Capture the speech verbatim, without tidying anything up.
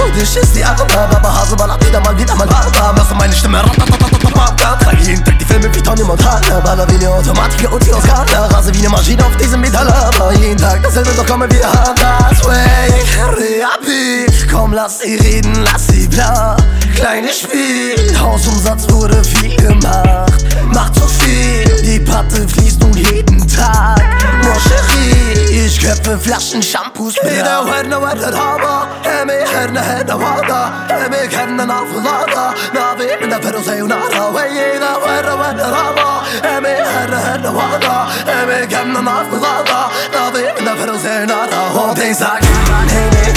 melodisch ist die Arme, aber Hase ballert wieder mal, wieder mal warm. Lasse meine Stimme ratatatatatatat. Trage jeden Tag die Filme wie Tony Montana. Baller wie ne Automatik und die aus Ghana. Rase wie ne Maschine auf diesem Metallhammer. Jeden Tag dasselbe, doch komme wieder an. Das Way, Reabit. Komm, lass sie reden, lass sie bla. Kleines Spiel, Hausumsatz wurde viel gemacht. Macht zu viel, die Patte fließt nun jeden Tag. Moscherie, ich köpfe Flaschen, Shampoos, Bilder. Herna, herna, haba, hemi, herna, herna, wada. Hemi, herna, nafulada. Navi, minna, pero sayonara. Weyina, herna, herna, haba, hemi, herna, herna, wada. Hemi, herna, nafulada. Navi, minna, pero sayonara. Und ich sag, hey,